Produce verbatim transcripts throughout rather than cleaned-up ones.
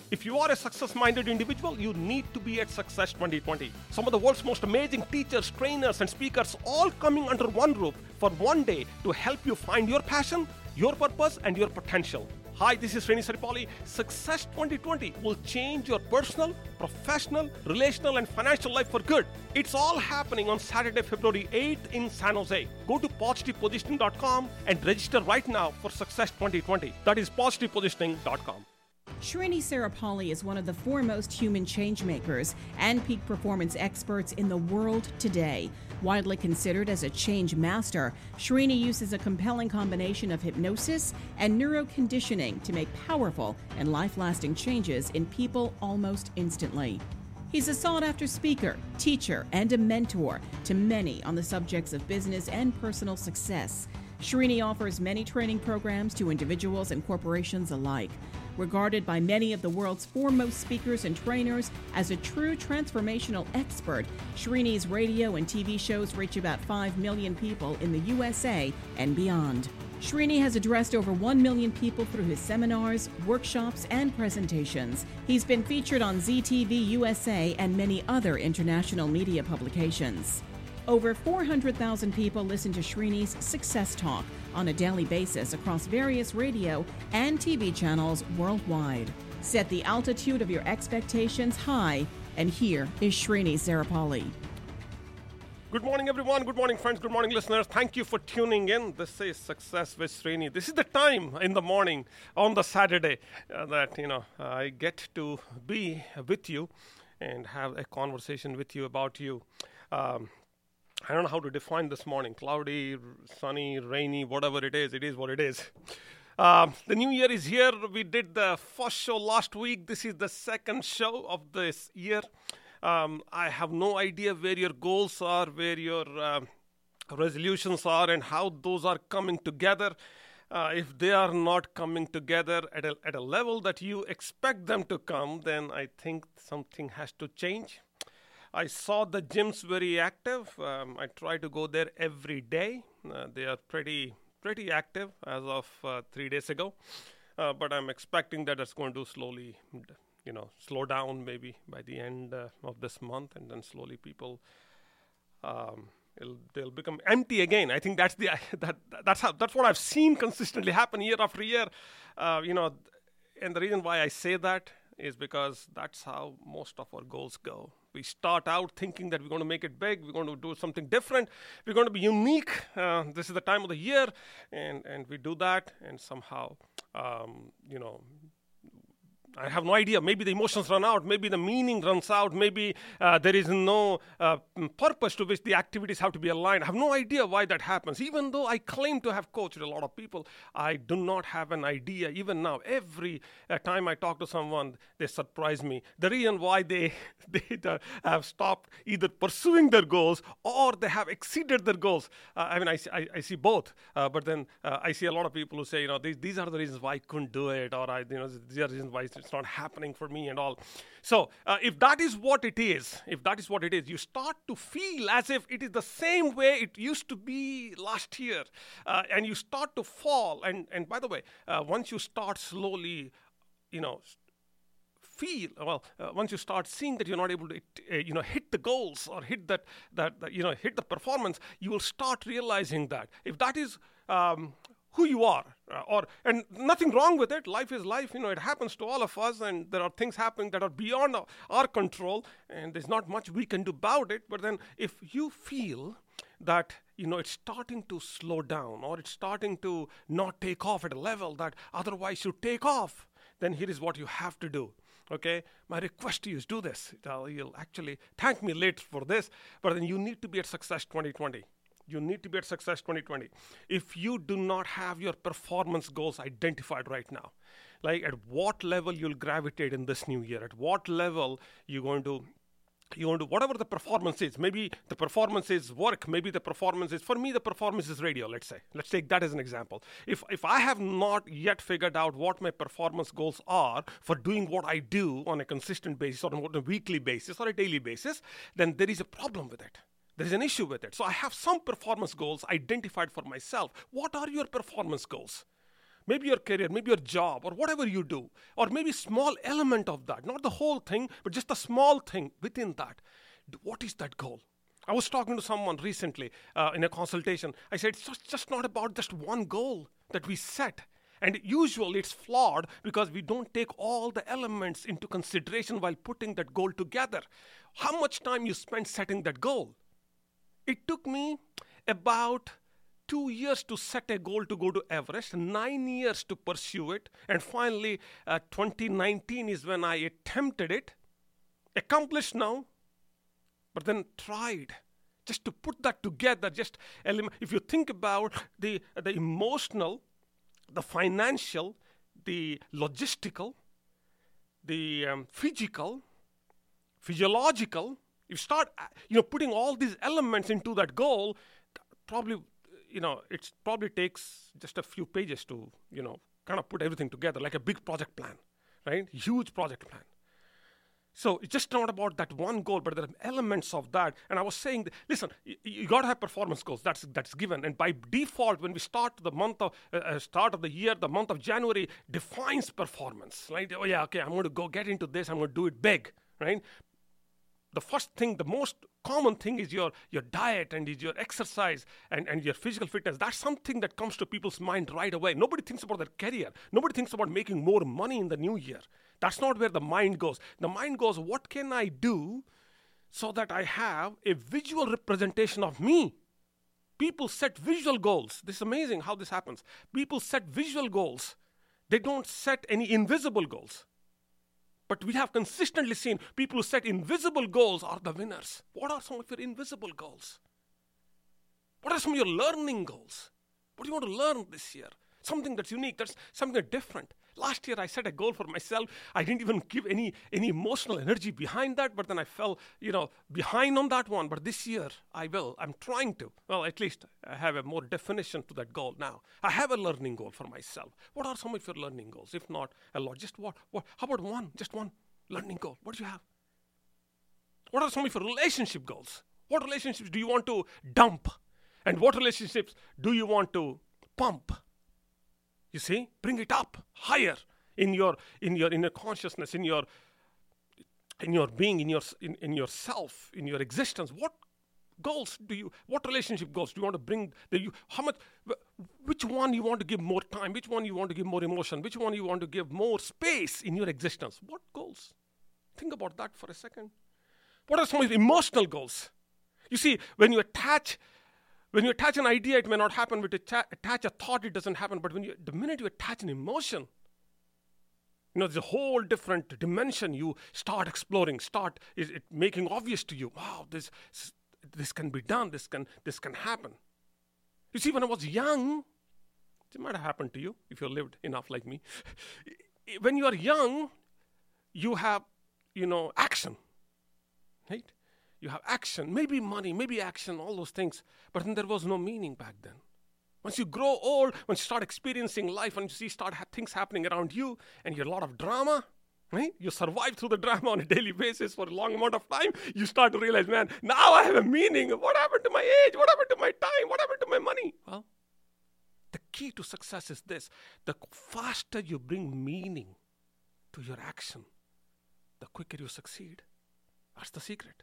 If you are a success-minded individual, you need to be at Success twenty twenty. Some of the world's most amazing teachers, trainers, and speakers all coming under one roof for one day to help you find your passion, your purpose, and your potential. Hi, this is Srini Saripalli. Success twenty twenty will change your personal, professional, relational, and financial life for good. It's all happening on Saturday, February eighth in San Jose. Go to positive positioning dot com and register right now for Success twenty twenty. That is positive positioning dot com. Srini Saripalli is one of the foremost human change makers and peak performance experts in the world today. Widely considered as a change master, Srini uses a compelling combination of hypnosis and neuroconditioning to make powerful and life-lasting changes in people almost instantly. He's a sought-after speaker, teacher, and a mentor to many on the subjects of business and personal success. Srini offers many training programs to individuals and corporations alike. Regarded by many of the world's foremost speakers and trainers as a true transformational expert, Srini's radio and T V shows reach about five million people in the U S A and beyond. Srini has addressed over one million people through his seminars, workshops, and presentations. He's been featured on Z T V U S A and many other international media publications. Over four hundred thousand people listen to Srini's Success Talk on a daily basis across various radio and T V channels worldwide. Set the altitude of your expectations high, and here is Srini Saripalli. Good morning, everyone. Good morning, friends. Good morning, listeners. Thank you for tuning in. This is Success with Srini. This is the time in the morning on the Saturday uh, that, you know, I get to be with you and have a conversation with you about you. Um, I don't know how to define this morning. Cloudy, sunny, rainy, whatever it is, it is what it is. Um, the new year is here. We did the first show last week. This is the second show of this year. Um, I have no idea where your goals are, where your uh, resolutions are, and how those are coming together. Uh, if they are not coming together at a, at a level that you expect them to come, then I think something has to change. I saw the gyms very active. Um, I try to go there every day. Uh, they are pretty pretty active as of uh, three days ago. Uh, but I'm expecting that it's going to slowly, you know, slow down maybe by the end uh, of this month, and then slowly people um, it'll, they'll become empty again. I think that's the that that's how that's what I've seen consistently happen year after year. Uh, you know, and the reason why I say that is because that's how most of our goals go. We start out thinking that we're going to make it big, we're going to do something different, we're going to be unique. Uh, this is the time of the year, and, and we do that, and somehow, um, you know, I have no idea. Maybe the emotions run out. Maybe the meaning runs out. Maybe uh, there is no uh, purpose to which the activities have to be aligned. I have no idea why that happens. Even though I claim to have coached a lot of people, I do not have an idea. Even now, every uh, time I talk to someone, they surprise me. The reason why they, they uh, have stopped either pursuing their goals or they have exceeded their goals. Uh, I mean, I, I, I see both. Uh, but then uh, I see a lot of people who say, you know, these, these are the reasons why I couldn't do it, or I, you know, these are the reasons why it's not happening for me and all. So uh, if that is what it is, if that is what it is, you start to feel as if it is the same way it used to be last year. Uh, and you start to fall. And, and by the way, uh, once you start slowly, you know, feel, well, uh, once you start seeing that you're not able to, uh, you know, hit the goals or hit that, that, that, you know, hit the performance, you will start realizing that. If that is um, who you are, uh, or and nothing wrong with it. Life is life, you know. It happens to all of us, and there are things happening that are beyond our, our control, and there's not much we can do about it. But then, if you feel that you know it's starting to slow down, or it's starting to not take off at a level that otherwise should take off, then here is what you have to do. Okay, my request to you is do this. I'll, you'll actually thank me later for this, but then you need to be at Success twenty twenty. You need to be at Success twenty twenty. If you do not have your performance goals identified right now, like at what level you'll gravitate in this new year, at what level you're going to, you're going to, whatever the performance is, maybe the performance is work, maybe the performance is, for me, the performance is radio, let's say. Let's take that as an example. If, if I have not yet figured out what my performance goals are for doing what I do on a consistent basis, or on a weekly basis, or a daily basis, then there is a problem with it. There is an issue with it. So I have some performance goals identified for myself. What are your performance goals? maybe your career, maybe your job, or whatever you do, or maybe small element of that, not the whole thing, but just a small thing within that. What is that goal? I was talking to someone recently uh, in a consultation. I said, it's just, just not about just one goal that we set. And usually it's flawed because we don't take all the elements into consideration while putting that goal together. How much time you spent setting that goal? It took me about two years to set a goal to go to Everest, nine years to pursue it, and finally uh, twenty nineteen is when I attempted it, accomplished now, but then tried. Just to put that together, just element. If you think about the, the emotional, the financial, the logistical, the um, physical, physiological, you start you know, putting all these elements into that goal, probably, you know, it probably takes just a few pages to, you know, kind of put everything together, like a big project plan, right? Huge project plan. So it's just not about that one goal, but there are elements of that. And I was saying, that, listen, you, you got to have performance goals. That's that's given. And by default, when we start the month of uh, start of the year, the month of January defines performance. Right? Oh yeah, okay, I'm going to go get into this. I'm going to do it big. Right? The first thing, the most common thing is your, your diet and is your exercise and, and your physical fitness. That's something that comes to people's mind right away. Nobody thinks about their career. Nobody thinks about making more money in the new year. That's not where the mind goes. The mind goes, what can I do so that I have a visual representation of me? People set visual goals. This is amazing how this happens. People set visual goals. They don't set any invisible goals. But we have consistently seen people who set invisible goals are the winners. What are some of your invisible goals? What are some of your learning goals? What do you want to learn this year? Something that's unique, that's something different. Last year I set a goal for myself. I didn't even give any, any emotional energy behind that, but then I fell, you know, behind on that one. But this year I will. I'm trying to. Well, at least I have a more definition to that goal now. I have a learning goal for myself. What are some of your learning goals? If not a lot, just what? what? How about one? Just one learning goal. What do you have? What are some of your relationship goals? What relationships do you want to dump? And what relationships do you want to pump? You see, bring it up higher in your in your in your consciousness, in your in your being, in your in, in yourself, in your existence. What goals do you? What relationship goals do you want to bring? The, you, how much? Which one you want to give more time? Which one you want to give more emotion? Which one you want to give more space in your existence? What goals? Think about that for a second. What are some of the emotional goals? You see, when you attach. When you attach an idea, it may not happen. When you attach a thought, it doesn't happen. But when you, the minute you attach an emotion, you know, there's a whole different dimension you start exploring, start is it making obvious to you. Wow, this this can be done. This can this can happen. You see, when I was young, it might have happened to you if you lived enough like me. When you are young, you have, you know, action, right? You have action, maybe money, maybe action, all those things. But then there was no meaning back then. Once you grow old, once you start experiencing life, and you see start ha- things happening around you, and you have a lot of drama, right? You survive through the drama on a daily basis for a long amount of time. You start to realize, man, now I have a meaning. What happened to my age? What happened to my time? What happened to my money? Well, the key to success is this. The faster you bring meaning to your action, the quicker you succeed. That's the secret.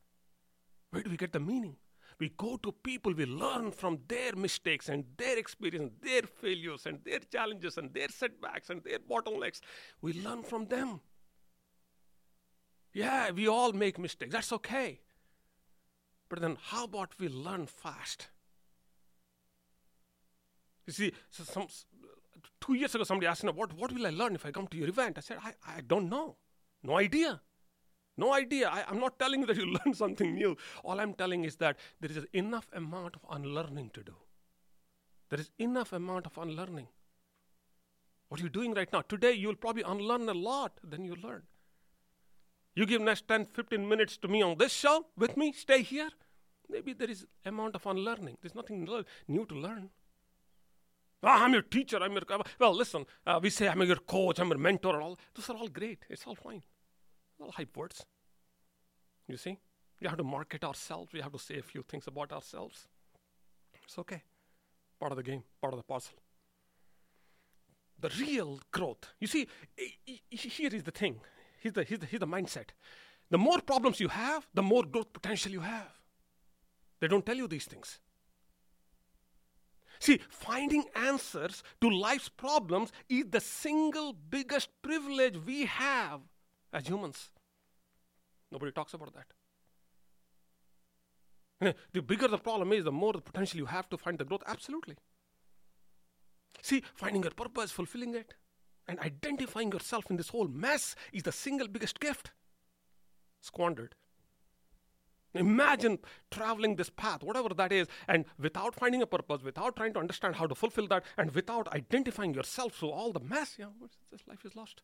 Where do we get the meaning? We go to people, we learn from their mistakes and their experience, their failures and their challenges and their setbacks and their bottlenecks. We learn from them. Yeah, we all make mistakes. That's okay. But then how about we learn fast? You see, so some, two years ago somebody asked me, what, what will I learn if I come to your event? I said, I, I don't know. No idea. No idea. I, I'm not telling you that you learn something new. All I'm telling is that there is enough amount of unlearning to do. There is enough amount of unlearning. What are you doing right now? Today, you will probably unlearn a lot than you learn. You give next ten, fifteen minutes to me on this show with me, stay here. Maybe there is amount of unlearning. There's nothing new to learn. Oh, I'm your teacher. I'm your... Well, listen, uh, we say I'm your coach, I'm your mentor. And all. Those are all great. It's all fine. All hype words. You see? We have to market ourselves. We have to say a few things about ourselves. It's okay. Part of the game, part of the puzzle. the real growth. You see, here is the thing. Here's the, here's the, here's the mindset. The more problems you have, the more growth potential you have. They don't tell you these things. See, finding answers to life's problems is the single biggest privilege we have as humans. Nobody talks about that. You know, the bigger the problem is, the more the potential you have to find the growth. Absolutely. See, finding your purpose, fulfilling it, and identifying yourself in this whole mess is the single biggest gift. Squandered. Imagine traveling this path, whatever that is, and without finding a purpose, without trying to understand how to fulfill that, and without identifying yourself through all the mess, yeah, this life is lost.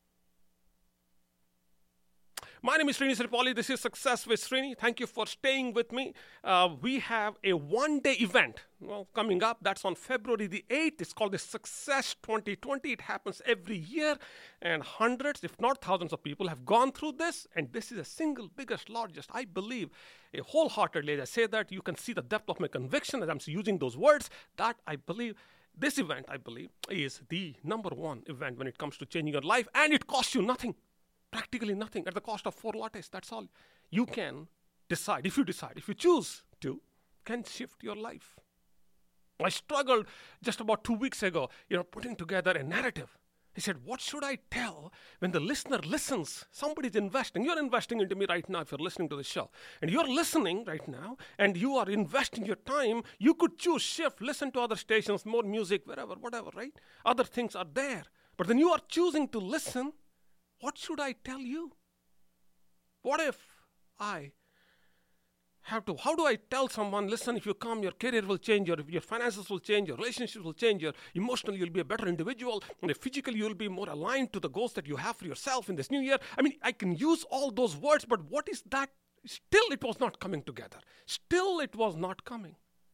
My name is Srini Sripali. This is Success with Srini. Thank you for staying with me. Uh, we have a one-day event well, coming up. That's on February the eighth. It's called the Success twenty twenty. It happens every year, and hundreds, if not thousands of people have gone through this, and this is the single biggest, largest, I believe, a wholeheartedly, as I say that, you can see the depth of my conviction as I'm using those words, that I believe this event, I believe, is the number one event when it comes to changing your life, and it costs you nothing. Practically nothing at the cost of four lattes. That's all. You can decide, if you decide, if you choose to, can shift your life. I struggled just about two weeks ago, you know, putting together a narrative. He said, what should I tell when the listener listens? Somebody's investing. You're investing into me right now if you're listening to the show. And you're listening right now, and you are investing your time. You could choose shift, listen to other stations, more music, wherever, whatever, right? Other things are there. But then you are choosing to listen. What should I tell you? What if I have to, how do I tell someone, listen, if you come, your career will change, your, your finances will change, your relationships will change, your emotionally you'll be a better individual, and physically you'll be more aligned to the goals that you have for yourself in this new year. I mean, I can use all those words, but what is that? Still it was not coming together. Still it was not coming.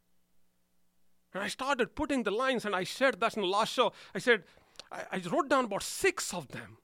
And I started putting the lines, and I shared that in the last show. I said, I, I wrote down about six of them.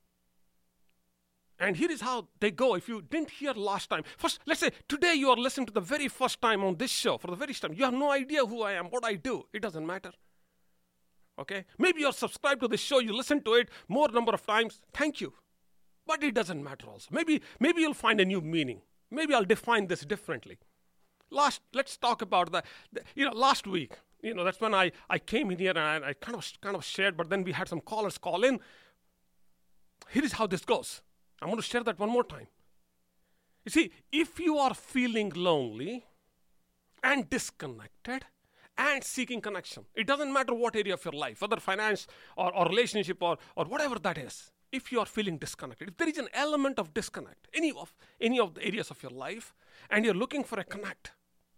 And here is how they go. If you didn't hear last time, first, let's say today you are listening to the very first time on this show, for the very first time. You have no idea who I am, what I do. It doesn't matter. Okay? Maybe you're subscribed to this show, you listen to it more number of times. Thank you. But it doesn't matter also. Maybe, maybe you'll find a new meaning. Maybe I'll define this differently. Last, let's talk about the, the you know, last week. You know, that's when I, I came in here and I, I kind of kind of shared, but then we had some callers call in. Here is how this goes. I'm going to share that one more time. You see, if you are feeling lonely and disconnected and seeking connection, it doesn't matter what area of your life, whether finance or, or relationship or, or whatever that is, if you are feeling disconnected, if there is an element of disconnect, any of, any of the areas of your life, and you're looking for a connect,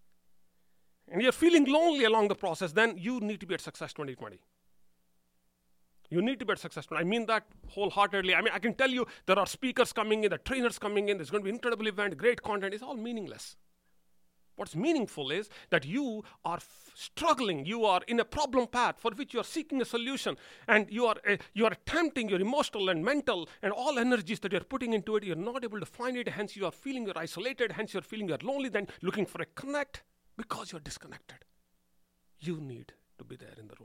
and you're feeling lonely along the process, then you need to be at Success twenty twenty. You need to be successful. I mean that wholeheartedly. I mean, I can tell you there are speakers coming in, the trainers coming in, there's going to be an incredible event, great content. It's all meaningless. What's meaningful is that you are f- struggling, you are in a problem path for which you are seeking a solution, and you are uh, you are attempting your emotional and mental and all energies that you're putting into it, you're not able to find it, hence you are feeling you're isolated, hence you're feeling you're lonely, then looking for a connect because you're disconnected. You need to be there in the room.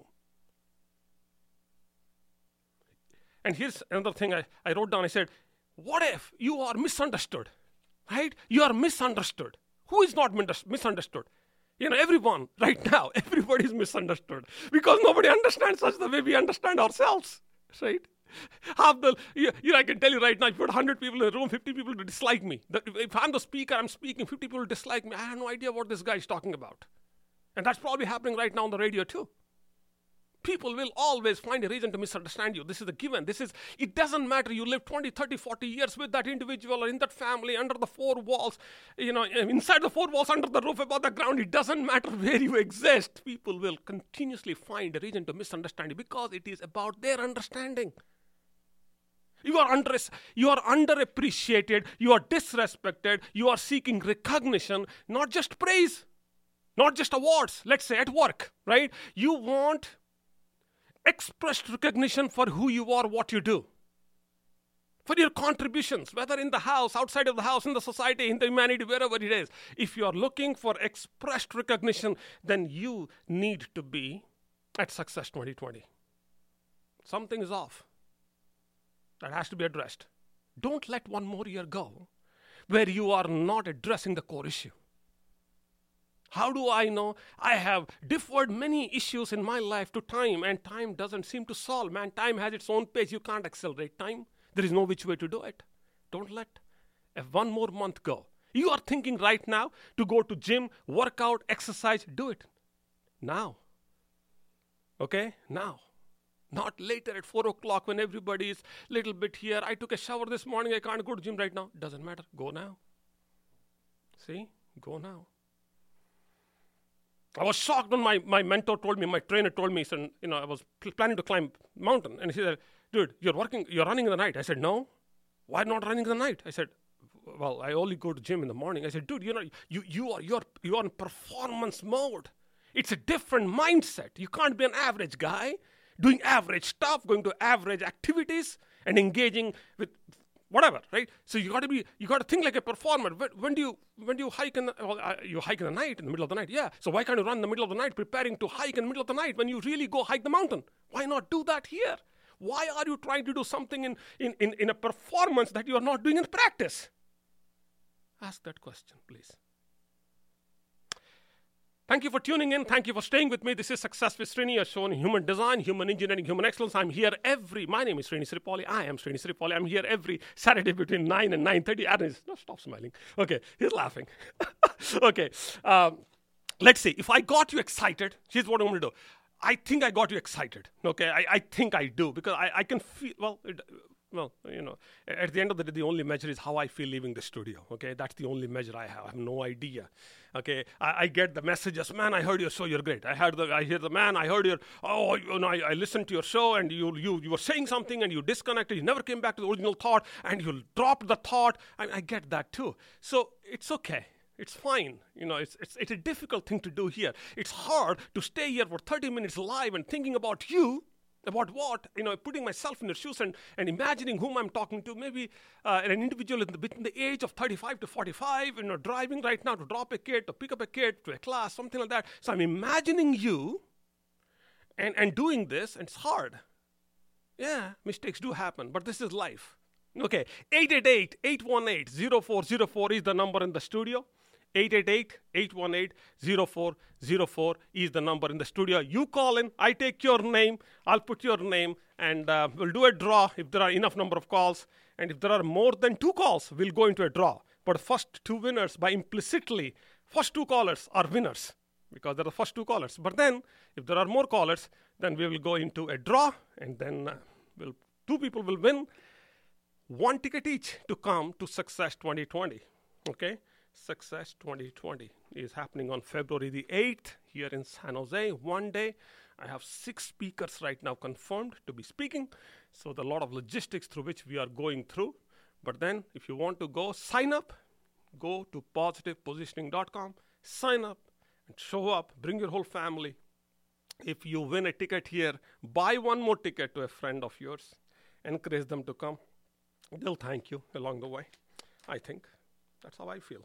And here's another thing I, I wrote down. I said, what if you are misunderstood, right? You are misunderstood. Who is not misunderstood? You know, everyone right now, everybody is misunderstood because nobody understands us the way we understand ourselves, right? Half the, you, you know, I can tell you right now, if you put one hundred people in a room, fifty people to dislike me. If I'm the speaker, I'm speaking, fifty people dislike me. I have no idea what this guy is talking about. And that's probably happening right now on the radio too. People will always find a reason to misunderstand you. This is a given. This is, it doesn't matter. You live twenty, thirty, forty years with that individual or in that family, under the four walls, you know, inside the four walls, under the roof, above the ground. It doesn't matter where you exist. People will continuously find a reason to misunderstand you because it is about their understanding. You are under, you are underappreciated. You are disrespected. You are seeking recognition, not just praise, not just awards. Let's say at work, right? You want expressed recognition for who you are, what you do, for your contributions, whether in the house, outside of the house, in the society, in the humanity, wherever it is. If you are looking for expressed recognition, then you need to be at Success twenty twenty. something is off. That has to be addressed. Don't let one more year go where you are not addressing the core issue. How do I know? I have deferred many issues in my life to time, and time doesn't seem to solve. Man, time has its own pace. You can't accelerate time. There is no which way to do it. Don't let if one more month go. You are thinking right now to go to gym, work out, exercise, do it now. Okay? Now. Not later at four o'clock when everybody is a little bit here. I took a shower this morning. I can't go to gym right now. Doesn't matter. Go now. See? Go now. I was shocked when my, my mentor told me, my trainer told me, said, you know, I was pl- planning to climb mountain. And he said, dude, you're working, you're running in the night. I said, no. Why not running in the night? I said, well, I only go to gym in the morning. I said, dude, you know, you, you are, you're, you're in performance mode. It's a different mindset. You can't be an average guy doing average stuff, going to average activities and engaging with whatever, right? So you got to be, you got to think like a performer. When, when do you, when do you hike in the, well, uh, you hike in the night, in the middle of the night? Yeah. So why can't you run in the middle of the night, preparing to hike in the middle of the night when you really go hike the mountain? Why not do that here? Why are you trying to do something in, in, in, in a performance that you are not doing in practice? Ask that question, please. Thank you for tuning in. Thank you for staying with me. This is Success with Srini, a show on human design, human engineering, human excellence. I'm here every, my name is Srini Sripoli. I am Srini Sripoli. I'm here every Saturday between nine and nine thirty. Aaron is, no, stop smiling. Okay, he's laughing. Okay, um, let's see. If I got you excited, here's what I'm going to do. I think I got you excited. Okay, I, I think I do because I, I can feel, well, it, well, you know, at the end of the day, the only measure is how I feel leaving the studio, okay? That's the only measure I have. I have no idea, okay? I, I get the messages, man, I heard your show, you're great. I heard the, I hear the, man, I heard your, oh, you know, I, I listened to your show and you, you, you were saying something and you disconnected, you never came back to the original thought and you dropped the thought. I, I get that too. So it's okay. It's fine. You know, it's, it's, it's a difficult thing to do here. It's hard to stay here for thirty minutes live and thinking about you. About what? You know, putting myself in your shoes and, and imagining whom I'm talking to. Maybe uh, an individual in the, between the age of thirty-five to forty-five, you know, driving right now to drop a kid, to pick up a kid, to a class, something like that. So I'm imagining you and, and doing this, and it's hard. Yeah, mistakes do happen, but this is life. Okay, eight eight eight, eight one eight, zero four zero four is the number in the studio. eight eight eight, eight one eight, zero four zero four is the number in the studio. You call in, I take your name, I'll put your name, and uh, we'll do a draw if there are enough number of calls. And if there are more than two calls, we'll go into a draw. But first two winners, by implicitly, first two callers are winners because they're the first two callers. But then, if there are more callers, then we will go into a draw, and then uh, we'll, two people will win one ticket each to come to Success twenty twenty. Okay? Success twenty twenty is happening on February the eighth here in San Jose. One day, I have six speakers right now confirmed to be speaking. So there are a lot of logistics through which we are going through. But then, if you want to go, sign up. Go to positive positioning dot com, sign up, and show up. Bring your whole family. If you win a ticket here, buy one more ticket to a friend of yours. Encourage them to come. They'll thank you along the way, I think. That's how I feel.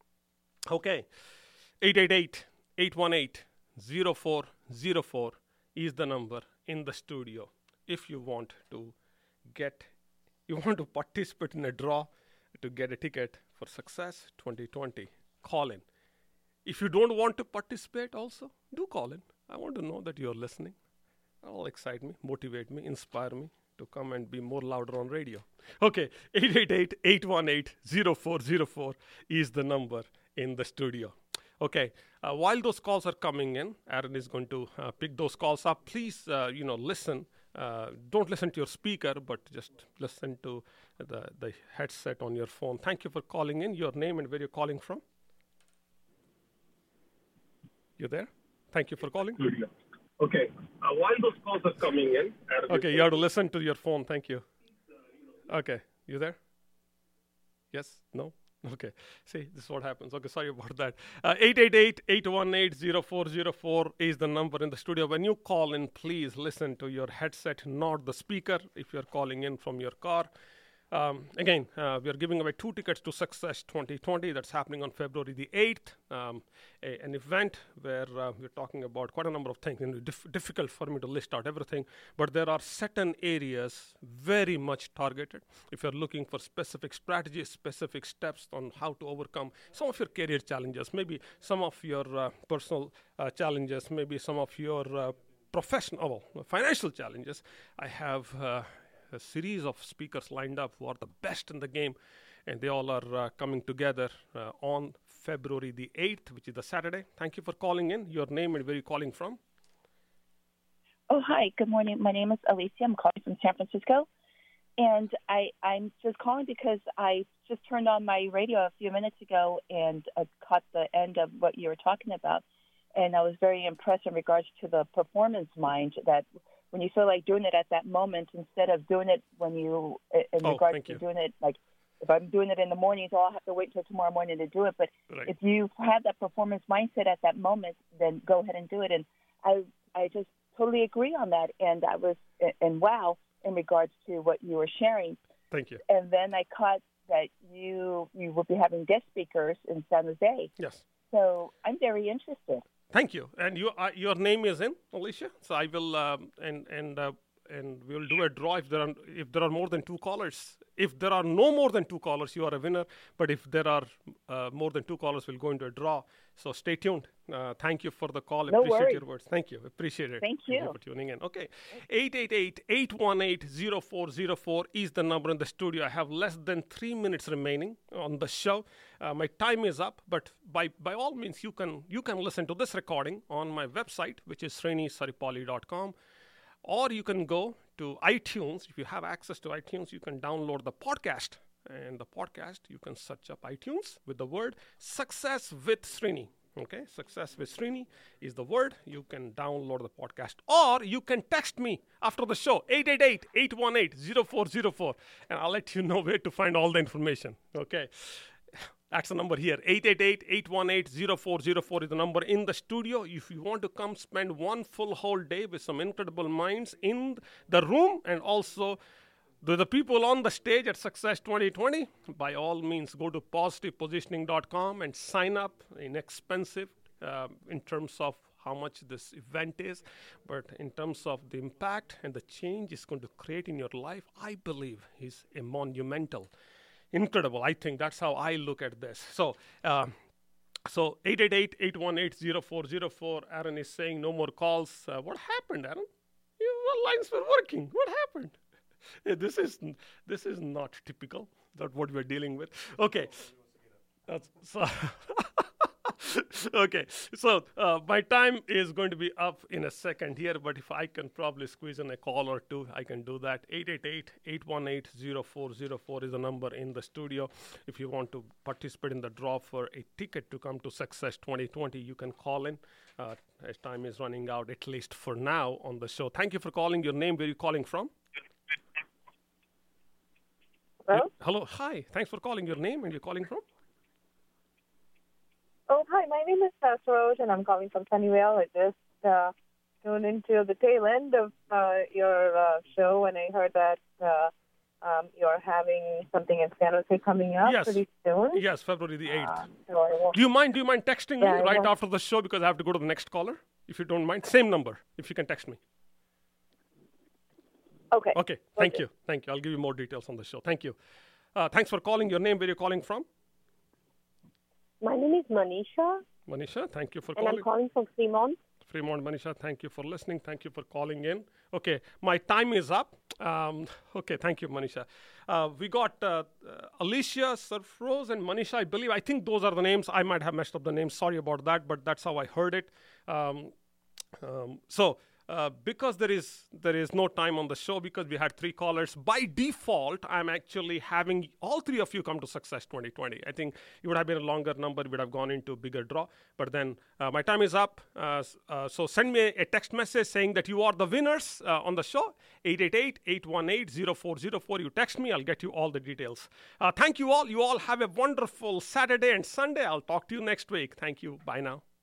Okay, eight eight eight, eight one eight, zero four zero four is the number in the studio. If you want to get, you want to participate in a draw to get a ticket for Success twenty twenty, call in. If you don't want to participate also, do call in. I want to know that you're listening. That'll excite me, motivate me, inspire me to come and be more louder on radio. Okay, eight eight eight, eight one eight, zero four zero four is the number in the studio. Okay, uh, while those calls are coming in, Aaron is going to uh, pick those calls up. Please, uh, you know, listen. Uh, don't listen to your speaker, but just listen to the, the headset on your phone. Thank you for calling in. Your name and where you're calling from. You there? Thank you for calling. Okay, uh, while those calls are coming in. Aaron okay, you have to listen to your phone. Thank you. Okay, you there? Yes? No? Okay. See, this is what happens. Okay, sorry about that. Uh, eight eight eight, eight one eight, zero four zero four is the number in the studio. When you call in, please listen to your headset, not the speaker. If you're calling in from your car, Um, again, uh, we are giving away two tickets to Success twenty twenty. That's happening on February the eighth. Um, a, an event where uh, we're talking about quite a number of things. And dif- difficult for me to list out everything, but there are certain areas very much targeted. If you're looking for specific strategies, specific steps on how to overcome some of your career challenges, maybe some of your uh, personal uh, challenges, maybe some of your uh, professional, well, financial challenges, I have uh, a series of speakers lined up who are the best in the game, and they all are uh, coming together uh, on February the eighth, which is the Saturday. Thank you for calling in. Your name and where you're calling from? Oh, hi. Good morning. My name is Alicia. I'm calling from San Francisco. And I, I'm just calling because I just turned on my radio a few minutes ago and uh, caught the end of what you were talking about. And I was very impressed in regards to the performance mind, that when you feel like doing it at that moment, instead of doing it when you, in oh, regards to you. doing it, like if I'm doing it in the morning, so I'll have to wait until tomorrow morning to do it. But right. if you have that performance mindset at that moment, then go ahead and do it. And I, I just totally agree on that. And I was, and wow, in regards to what you were sharing. Thank you. And then I caught that you, you will be having guest speakers in San Jose. Yes. So I'm very interested. Thank you. And you, uh, your name is in, Alicia. So I will, um, and and uh, and we will do a draw if there are if there are more than two callers. If there are no more than two callers, you are a winner. But if there are uh, more than two callers, we'll go into a draw. So stay tuned. Uh, thank you for the call. No Appreciate worries. your words. Thank you. Appreciate it. Thank you. Thank you for tuning in. Okay. eight eight eight, eight one eight, zero four zero four is the number in the studio. I have less than three minutes remaining on the show. Uh, my time is up, but by, by all means, you can you can listen to this recording on my website, which is srini saripalli dot com. Or you can go to iTunes. If you have access to iTunes, you can download the podcast. And the podcast, you can search up iTunes with the word Success with Srini. Okay, Success with Srini is the word. You can download the podcast. Or you can text me after the show, eight eight eight, eight one eight, zero four zero four. And I'll let you know where to find all the information. Okay. That's the number here. eight eight eight, eight one eight, zero four zero four is the number in the studio. If you want to come spend one full whole day with some incredible minds in the room and also the, the people on the stage at Success twenty twenty, by all means, go to positive positioning dot com and sign up. Inexpensive uh, in terms of how much this event is, but in terms of the impact and the change it's going to create in your life, I believe is a monumental. Incredible. I think that's how I look at this. So, uh, so eight eight eight, eight one eight, zero four zero four. Aaron is saying no more calls. Uh, what happened, Aaron? Your lines were working. What happened? This is this is not typical. That's what we're dealing with. Okay. That's, so okay, so uh, my time is going to be up in a second here, but if I can probably squeeze in a call or two, I can do that. eight eight eight, eight one eight, zero four zero four is the number in the studio. If you want to participate in the draw for a ticket to come to Success twenty twenty, you can call in uh, as time is running out, at least for now on the show. Thank you for calling. Your name, where are you calling from? Hello? Uh, hello, hi. Thanks for calling. Your name and you're calling from? Oh, hi. My name is uh, Saroj, and I'm calling from Sunnyvale. I just uh, tuned into the tail end of uh, your uh, show, and I heard that uh, um, you're having something in San Jose coming up Yes. pretty soon. Yes, February the eighth. Uh, so I will- Do you mind? Do you mind texting Yeah, me I right want- after the show because I have to go to the next caller? If you don't mind, same number. If you can text me. Okay. Okay. Thank Okay. you. Thank you. I'll give you more details on the show. Thank you. Uh, thanks for calling. Your name, where you're calling from? My name is Manisha, Manisha, thank you for and calling. I'm calling from Fremont. Fremont, Manisha, thank you for listening. Thank you for calling in. Okay, my time is up. Um, okay, thank you, Manisha. Uh, we got uh, uh, Alicia, Sarfroz, and Manisha, I believe. I think those are the names. I might have messed up the names. Sorry about that, but that's how I heard it. Um, um, so, uh, because there is there is no time on the show, because we had three callers, by default, I'm actually having all three of you come to Success twenty twenty. I think it would have been a longer number. We would have gone into a bigger draw. But then uh, my time is up. Uh, uh, so send me a text message saying that you are the winners uh, on the show. eight eight eight, eight one eight, zero four zero four. You text me. I'll get you all the details. Uh, thank you all. You all have a wonderful Saturday and Sunday. I'll talk to you next week. Thank you. Bye now.